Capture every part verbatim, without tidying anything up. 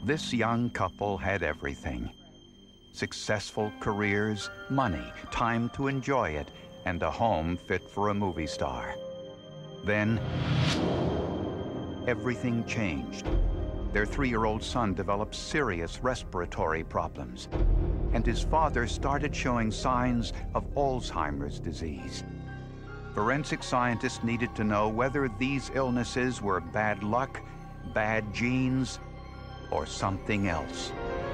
This young couple had everything. Successful careers, money, time to enjoy it, and a home fit for a movie star. Then, everything changed. Their three-year-old son developed serious respiratory problems, and his father started showing signs of Alzheimer's disease. Forensic scientists needed to know whether these illnesses were bad luck, bad genes, or something else.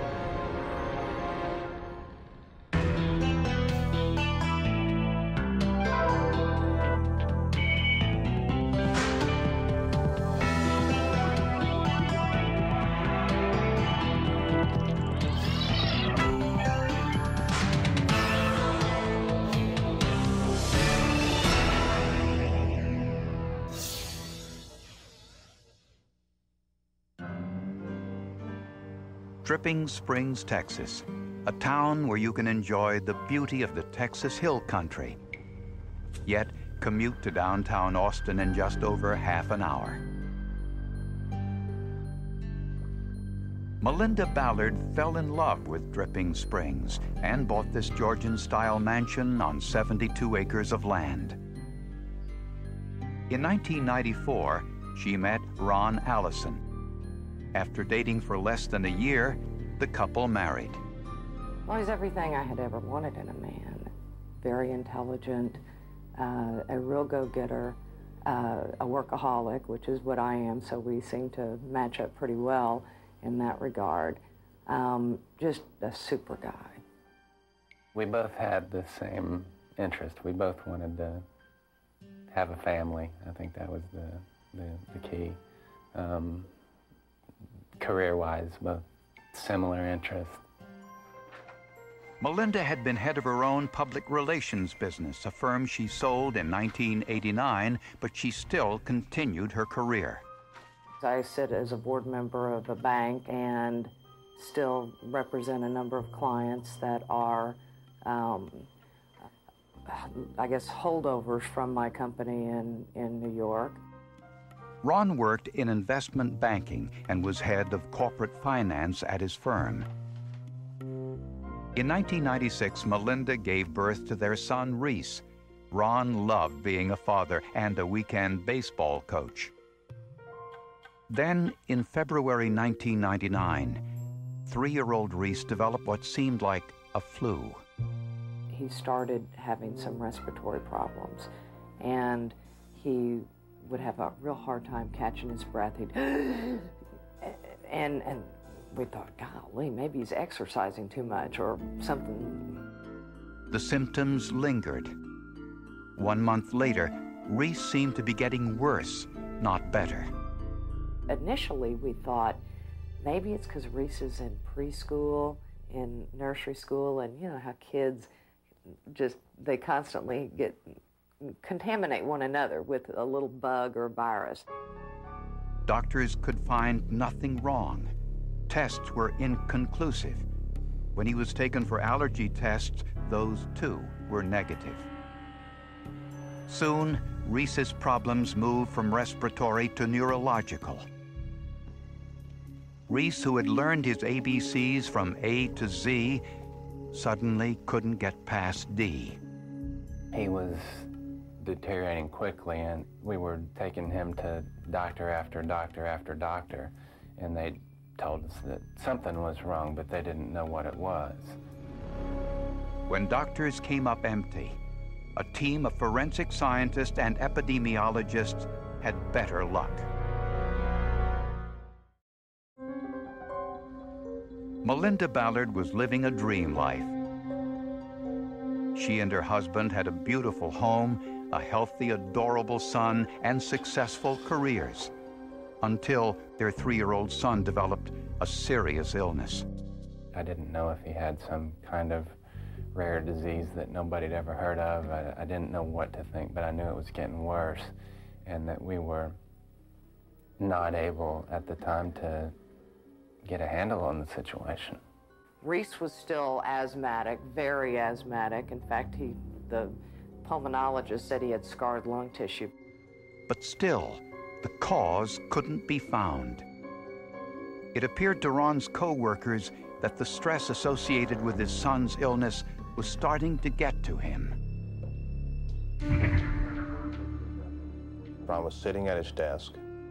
Dripping Springs, Texas, a town where you can enjoy the beauty of the Texas Hill Country, yet commute to downtown Austin in just over half an hour. Melinda Ballard fell in love with Dripping Springs and bought this Georgian-style mansion on seventy-two acres of land. In nineteen ninety-four, she met Ron Allison. After dating for less than a year, the couple married. Well, he's everything I had ever wanted in a man. Very intelligent, uh, a real go-getter, uh, a workaholic, which is what I am, so we seem to match up pretty well in that regard. Um, just a super guy. We both had the same interest. We both wanted to have a family. I think that was the, the, the key. Um, Career-wise, both similar interests. Melinda had been head of her own public relations business, a firm she sold in nineteen eighty-nine, but she still continued her career. I sit as a board member of a bank and still represent a number of clients that are, um, I guess, holdovers from my company in, in New York. Ron worked in investment banking and was head of corporate finance at his firm. In nineteen ninety-six, Melinda gave birth to their son, Reese. Ron loved being a father and a weekend baseball coach. Then, in February nineteen ninety-nine, three-year-old Reese developed what seemed like a flu. He started having some respiratory problems, and he would have a real hard time catching his breath. He'd and and we thought, golly, maybe he's exercising too much or something. The symptoms lingered. One month later, Reese seemed to be getting worse, not better. Initially, we thought maybe it's because Reese is in preschool, in nursery school, and you know how kids just, they constantly get contaminate one another with a little bug or virus. Doctors could find nothing wrong. Tests were inconclusive. When he was taken for allergy tests, those too were negative. Soon, Reese's problems moved from respiratory to neurological. Reese, who had learned his A B Cs from A to Z, suddenly couldn't get past D. He was deteriorating quickly, and we were taking him to doctor after doctor after doctor, and they told us that something was wrong, but they didn't know what it was. When doctors came up empty, a team of forensic scientists and epidemiologists had better luck. Melinda Ballard was living a dream life. She and her husband had a beautiful home, a healthy, adorable son, and successful careers, until their three-year-old son developed a serious illness. I didn't know if he had some kind of rare disease that nobody had ever heard of. I, I didn't know what to think, but I knew it was getting worse, and that we were not able at the time to get a handle on the situation. Reese was still asthmatic, very asthmatic. In fact, he, the pulmonologist said he had scarred lung tissue. But still, the cause couldn't be found. It appeared to Ron's co-workers that the stress associated with his son's illness was starting to get to him. Ron was sitting at his desk,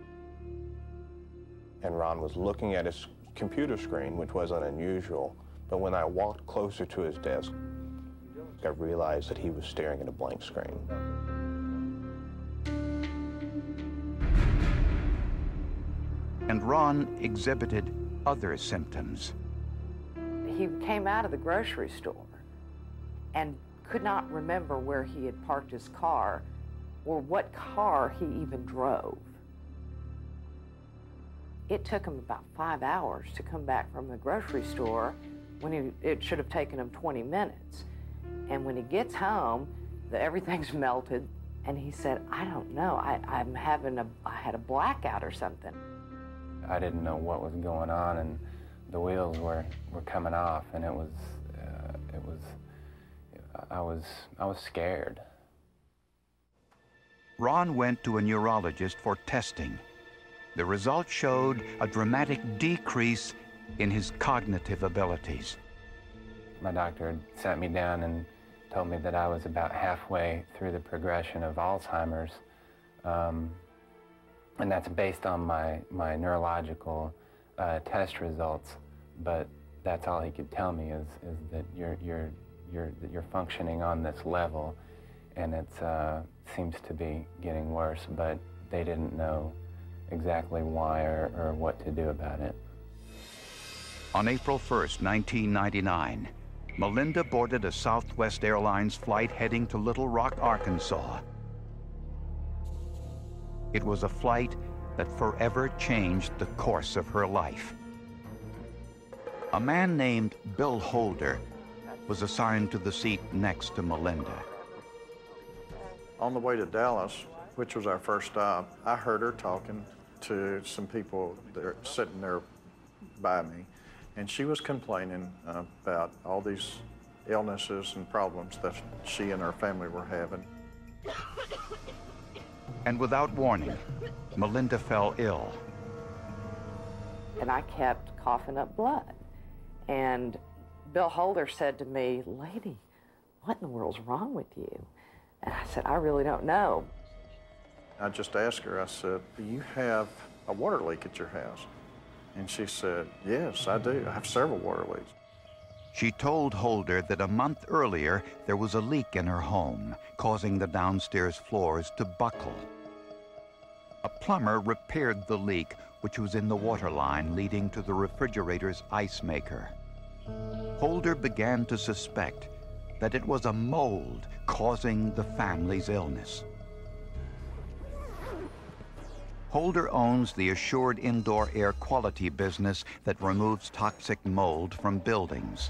and Ron was looking at his computer screen, which wasn't unusual. But when I walked closer to his desk, I realized that he was staring at a blank screen. And Ron exhibited other symptoms. He came out of the grocery store and could not remember where he had parked his car or what car he even drove. It took him about five hours to come back from the grocery store when he, it should have taken him twenty minutes. And when he gets home, the, everything's melted, and he said, I don't know, I, I'm having a, I had a blackout or something. I didn't know what was going on, and the wheels were, were coming off, and it was, uh, it was, I was, I was scared. Ron went to a neurologist for testing. The results showed a dramatic decrease in his cognitive abilities. My doctor had sat me down and told me that I was about halfway through the progression of Alzheimer's. Um, and that's based on my, my neurological uh, test results. But that's all he could tell me is, is that you're, you're, you're, that you're functioning on this level, and it uh, seems to be getting worse, but they didn't know exactly why or, or what to do about it. On April first, nineteen ninety-nine, Melinda boarded a Southwest Airlines flight heading to Little Rock, Arkansas. It was a flight that forever changed the course of her life. A man named Bill Holder was assigned to the seat next to Melinda. On the way to Dallas, which was our first stop, I heard her talking to some people that are sitting there by me, and she was complaining uh, about all these illnesses and problems that she and her family were having. And without warning, Melinda fell ill. And I kept coughing up blood. And Bill Holder said to me, lady, what in the world's wrong with you? And I said, I really don't know. I just asked her, I said, do you have a water leak at your house? And she said, yes, I do. I have several water leaks. She told Holder that a month earlier there was a leak in her home, causing the downstairs floors to buckle. A plumber repaired the leak, which was in the water line leading to the refrigerator's ice maker. Holder began to suspect that it was a mold causing the family's illness. Holder owns the Assured Indoor Air Quality business that removes toxic mold from buildings.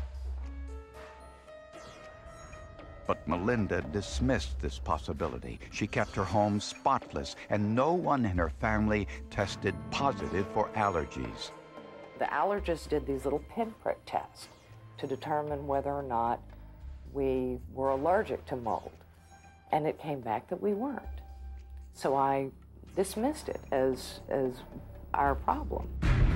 But Melinda dismissed this possibility. She kept her home spotless, and no one in her family tested positive for allergies. The allergist did these little pinprick tests to determine whether or not we were allergic to mold. And it came back that we weren't. So I dismissed it as, as our problem.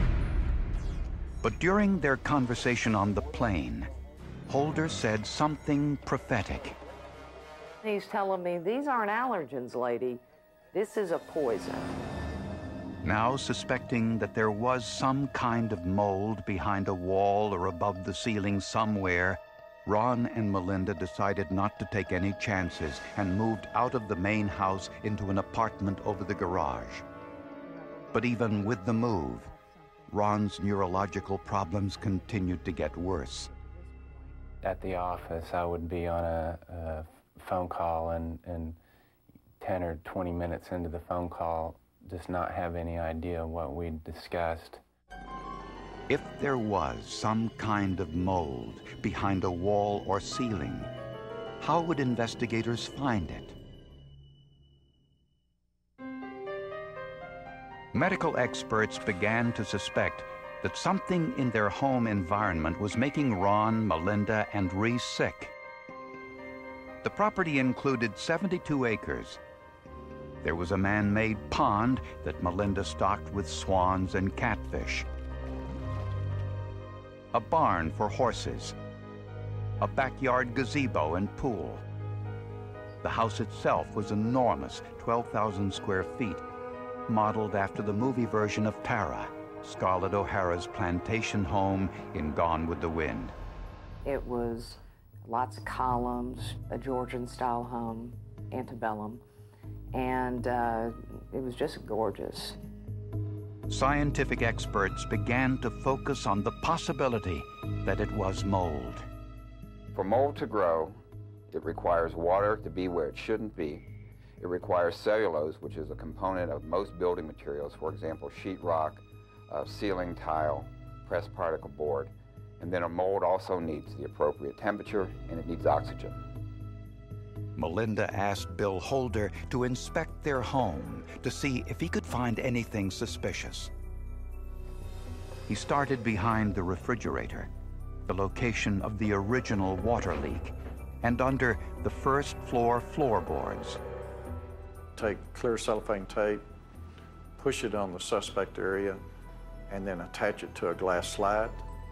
But during their conversation on the plane, Holder said something prophetic. He's telling me, these aren't allergens, lady. This is a poison. Now suspecting that there was some kind of mold behind a wall or above the ceiling somewhere, Ron and Melinda decided not to take any chances and moved out of the main house into an apartment over the garage. But even with the move, Ron's neurological problems continued to get worse. At the office, I would be on a, a phone call, and, and ten or twenty minutes into the phone call, just not have any idea what we'd discussed. If there was some kind of mold behind a wall or ceiling, how would investigators find it? Medical experts began to suspect that something in their home environment was making Ron, Melinda, and Reese sick. The property included seventy-two acres. There was a man-made pond that Melinda stocked with swans and catfish. a barn for horses, a backyard gazebo and pool. The house itself was enormous, twelve thousand square feet, modeled after the movie version of Tara, Scarlett O'Hara's plantation home in Gone with the Wind. It was lots of columns, a Georgian-style home, antebellum, and uh, it was just gorgeous. Scientific experts began to focus on the possibility that it was mold. For mold to grow, it requires water to be where it shouldn't be. It requires cellulose, which is a component of most building materials, for example, sheetrock, uh, ceiling tile, pressed particle board. And then a mold also needs the appropriate temperature, and it needs oxygen. Melinda asked Bill Holder to inspect their home to see if he could find anything suspicious. He started behind the refrigerator, the location of the original water leak, and under the first floor floorboards. Take clear cellophane tape, push it on the suspect area, and then attach it to a glass slide.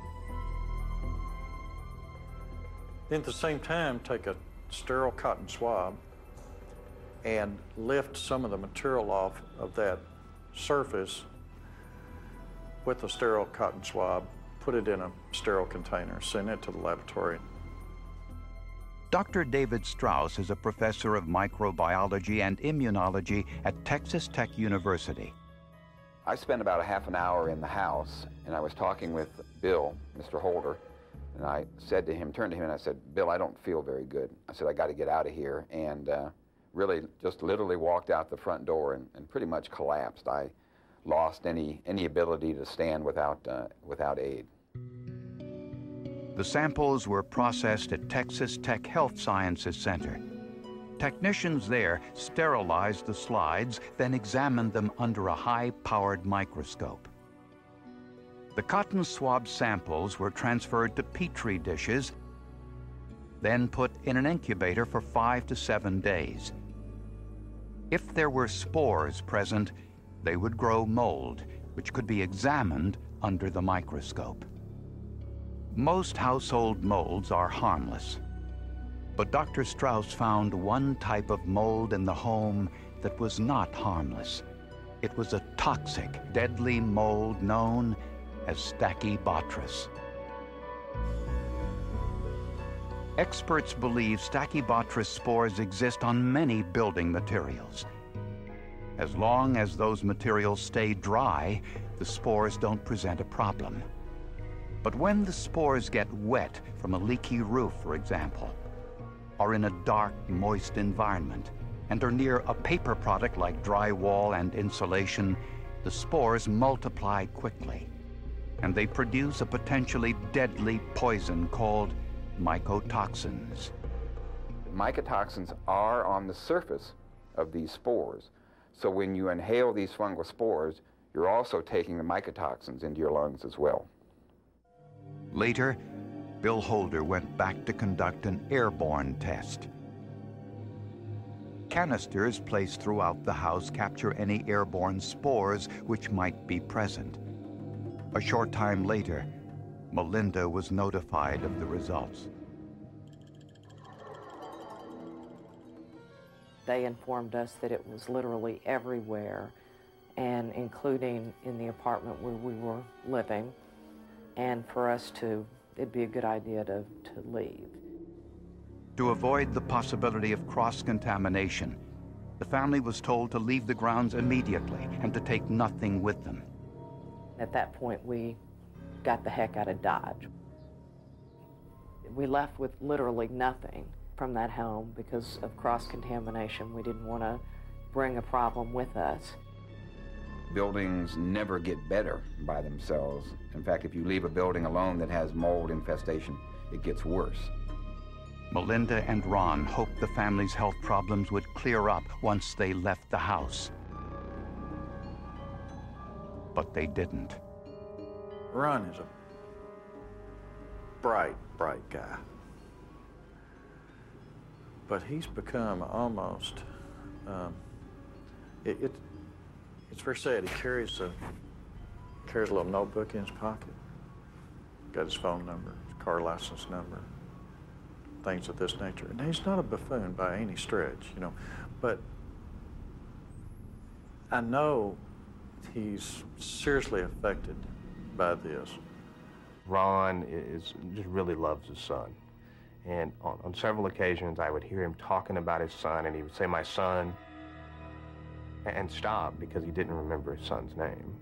Then at the same time, take a sterile cotton swab and lift some of the material off of that surface with a sterile cotton swab, put it in a sterile container, send it to the laboratory. Doctor David Strauss is a professor of microbiology and immunology at Texas Tech University. I spent about a half an hour in the house, and I was talking with Bill, Mister Holder, and I said to him, turned to him and I said, Bill, I don't feel very good. I said, I got to get out of here, and uh, really just literally walked out the front door and, and pretty much collapsed. I lost any, any ability to stand without, uh, without aid. The samples were processed at Texas Tech Health Sciences Center. Technicians there sterilized the slides, then examined them under a high-powered microscope. The cotton swab samples were transferred to Petri dishes, then put in an incubator for five to seven days. If there were spores present, they would grow mold, which could be examined under the microscope. Most household molds are harmless, but Doctor Strauss found one type of mold in the home that was not harmless. It was a toxic, deadly mold known as Stachybotrys. Experts believe Stachybotrys spores exist on many building materials. As long as those materials stay dry, the spores don't present a problem. But when the spores get wet from a leaky roof, for example, or in a dark, moist environment, and are near a paper product like drywall and insulation, the spores multiply quickly, and they produce a potentially deadly poison called mycotoxins. Mycotoxins are on the surface of these spores, so when you inhale these fungal spores, you're also taking the mycotoxins into your lungs as well. Later, Bill Holder went back to conduct an airborne test. Canisters placed throughout the house capture any airborne spores which might be present. A short time later, Melinda was notified of the results. They informed us that it was literally everywhere, and including in the apartment where we were living, and for us to, it'd be a good idea to, to leave. To avoid the possibility of cross-contamination, the family was told to leave the grounds immediately and to take nothing with them. At that point, we got the heck out of Dodge. We left with literally nothing from that home because of cross-contamination. We didn't want to bring a problem with us. Buildings never get better by themselves. In fact, if you leave a building alone that has mold infestation, it gets worse. Melinda and Ron hoped the family's health problems would clear up once they left the house. But they didn't. Ron is a bright, bright guy. But he's become almost, um, it, it, it's very sad. He carries a, carries a little notebook in his pocket, got his phone number, his car license number, things of this nature. And he's not a buffoon by any stretch, you know, but I know he's seriously affected by this. Ron is just really loves his son. And on, on several occasions, I would hear him talking about his son, and he would say, "My son," and stop because he didn't remember his son's name.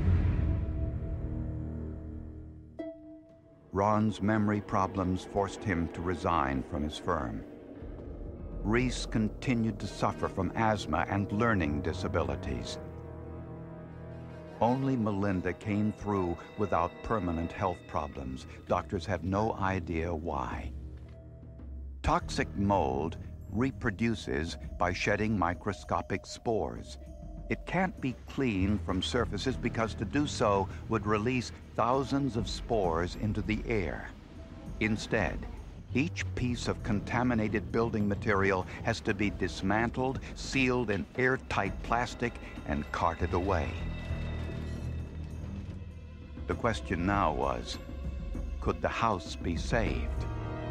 Ron's memory problems forced him to resign from his firm. Reese continued to suffer from asthma and learning disabilities. Only Melinda came through without permanent health problems. Doctors have no idea why. Toxic mold reproduces by shedding microscopic spores. It can't be cleaned from surfaces because to do so would release thousands of spores into the air. Instead, each piece of contaminated building material has to be dismantled, sealed in airtight plastic, and carted away. The question now was, could the house be saved?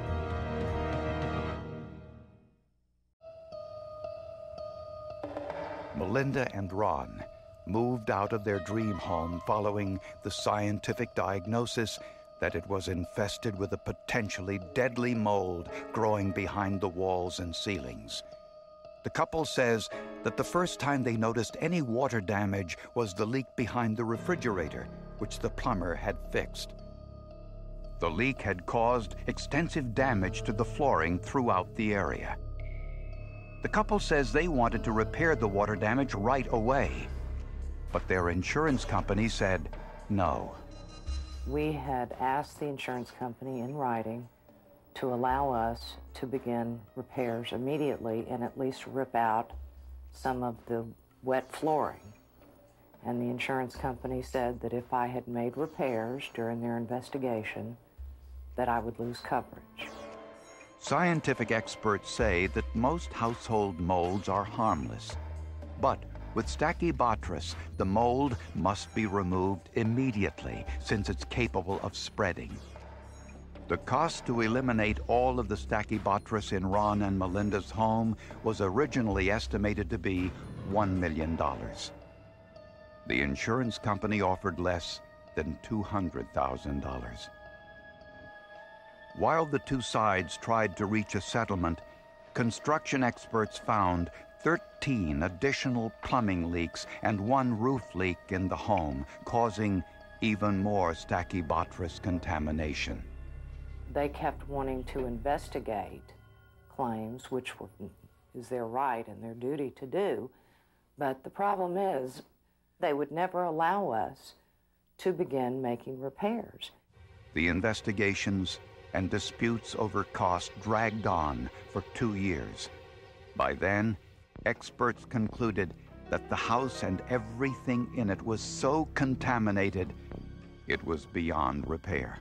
Melinda and Ron moved out of their dream home following the scientific diagnosis that it was infested with a potentially deadly mold growing behind the walls and ceilings. The couple says that the first time they noticed any water damage was the leak behind the refrigerator, which the plumber had fixed. The leak had caused extensive damage to the flooring throughout the area. The couple says they wanted to repair the water damage right away, but their insurance company said no. We had asked the insurance company in writing to allow us to begin repairs immediately and at least rip out some of the wet flooring. And the insurance company said that if I had made repairs during their investigation, that I would lose coverage. Scientific experts say that most household molds are harmless. But with Stachybotrys, the mold must be removed immediately since it's capable of spreading. The cost to eliminate all of the Stachybotrys in Ron and Melinda's home was originally estimated to be one million dollars. The insurance company offered less than two hundred thousand dollars. While the two sides tried to reach a settlement, construction experts found thirteen additional plumbing leaks and one roof leak in the home, causing even more Stachybotrys contamination. They kept wanting to investigate claims, which were, is their right and their duty to do, but the problem is they would never allow us to begin making repairs. The investigations and disputes over cost dragged on for two years. By then, experts concluded that the house and everything in it was so contaminated, it was beyond repair.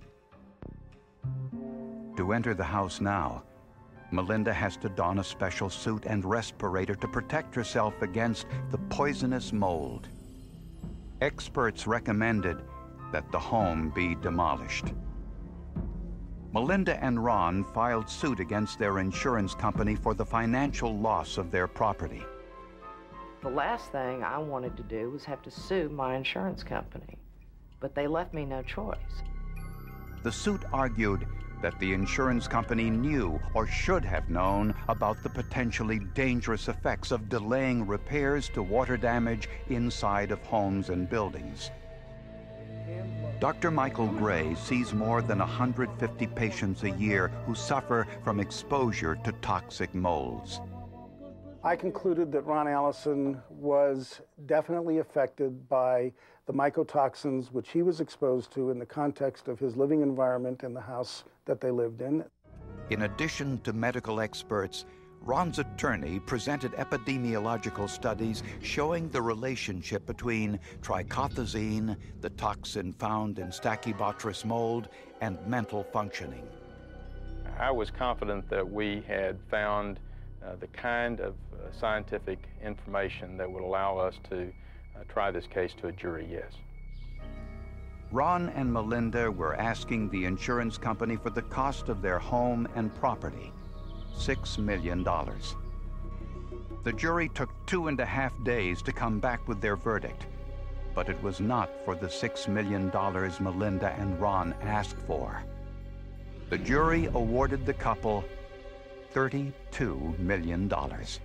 To enter the house now, Melinda has to don a special suit and respirator to protect herself against the poisonous mold. Experts recommended that the home be demolished. Melinda and Ron filed suit against their insurance company for the financial loss of their property. The last thing I wanted to do was have to sue my insurance company, but they left me no choice. The suit argued that the insurance company knew or should have known about the potentially dangerous effects of delaying repairs to water damage inside of homes and buildings. Doctor Michael Gray sees more than one hundred fifty patients a year who suffer from exposure to toxic molds. I concluded that Ron Allison was definitely affected by the mycotoxins which he was exposed to in the context of his living environment in the house that they lived in. In addition to medical experts, Ron's attorney presented epidemiological studies showing the relationship between trichothezene, the toxin found in Stachybotrys mold, and mental functioning. I was confident that we had found uh, the kind of uh, scientific information that would allow us to uh, try this case to a jury, yes. Ron and Melinda were asking the insurance company for the cost of their home and property, six million dollars. The jury took two and a half days to come back with their verdict, but it was not for the six million dollars Melinda and Ron asked for. The jury awarded the couple thirty-two million dollars.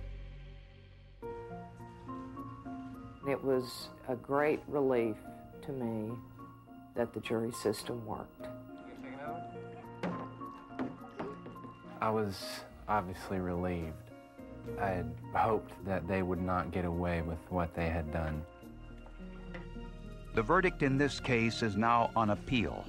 It was a great relief to me that the jury system worked. I was obviously relieved. I had hoped that they would not get away with what they had done. The verdict in this case is now on appeal.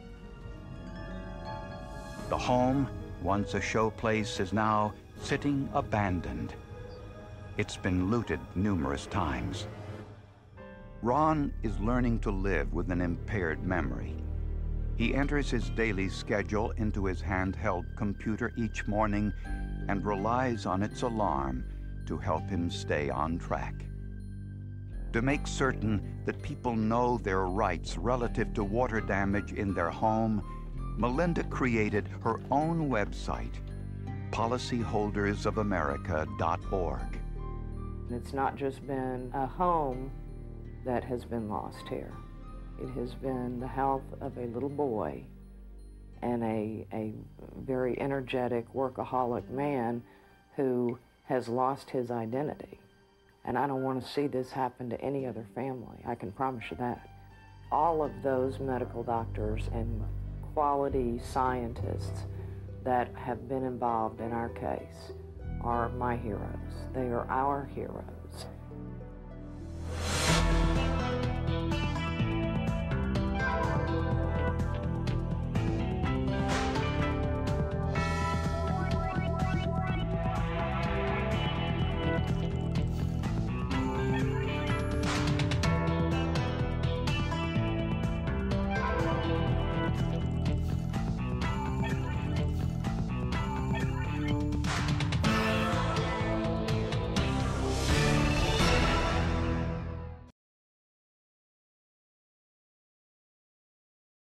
The home, once a showplace, is now sitting abandoned. It's been looted numerous times. Ron is learning to live with an impaired memory. He enters his daily schedule into his handheld computer each morning and relies on its alarm to help him stay on track. To make certain that people know their rights relative to water damage in their home, Melinda created her own website, policyholders of america dot org. It's not just been a home that has been lost here. It has been the health of a little boy and a, a very energetic, workaholic man who has lost his identity. And I don't want to see this happen to any other family. I can promise you that. All of those medical doctors and quality scientists that have been involved in our case are my heroes. They are our heroes.